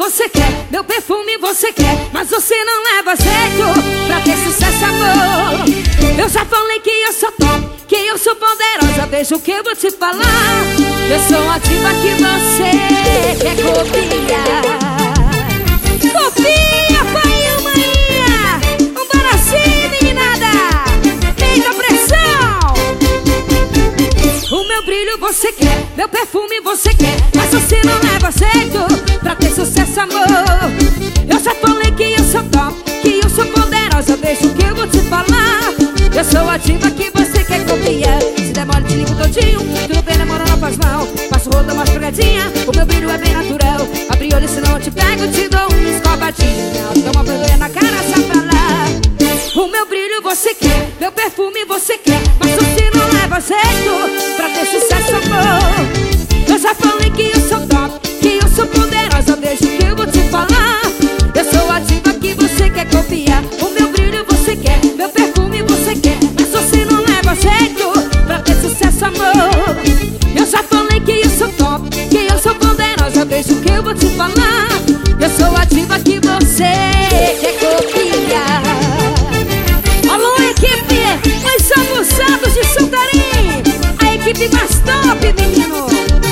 você quer, meu perfume você quer, mas você não leva jeito pra ter sucesso, amor. Eu já falei que eu sou top, que eu sou poderosa, veja o que eu vou te falar. Eu sou a diva que você quer copiar. Copia, pai e maninha. Vambora assim, meninada. Muita pressão. O meu brilho você quer, meu perfume você quer, mas você não leva jeito pra ter sucesso, amor. Eu já falei que eu sou top, que eu sou poderosa, veja o que eu vou te falar. Eu sou a diva que você quer copiar. Se demora te ligo todinho, tudo bem, demora não faz mal. Faço roda mais pegadinha, o meu brilho é bem natural. Abre olho senão eu te pego, te dou uma escovadinha. Toma vergonha na cara, sai pra lá. O meu brilho você quer, meu perfume você quer, mas você não leva jeito pra ter sucesso, amor. Eu já falei que eu sou top, que eu sou poderosa, veja o que eu vou te falar. Eu sou a diva que você quer copiar. O meu brilho você quer, meu perfume você quer, mas você não leva jeito pra ter sucesso, amor. Eu já falei que eu sou top, que eu sou poderosa, veja o que eu vou te falar. Eu sou a diva que você quer copiar. Alô, equipe, nós somos Santos de Santarém, a equipe mais top, menino.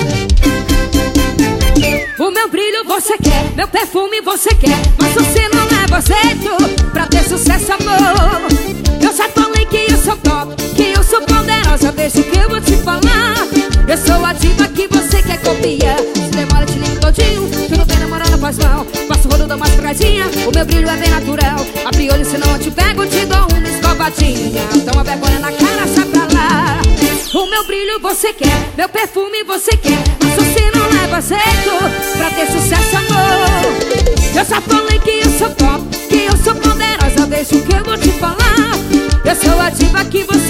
O meu brilho você quer, meu perfume você quer, mas você não leva jeito pra ter sucesso, amor. Eu já falei que eu sou top, que eu sou poderosa, veja o que eu vou te falar. Eu sou a diva que você quer copiar. Se demora te ligo todinho, tudo bem, demora não faz mal. Faço rodo, dou mais pegadinha, o meu brilho é bem natural. Abre olho senão eu te pego, te dou uma escovadinha. Toma vergonha na cara, sai pra lá. O meu brilho você quer, meu perfume você quer, mas você não leva jeito pra ter sucesso, amor. Eu já falei que eu sou top, que eu sou poderosa, veja o que eu vou te falar. Eu sou a diva que você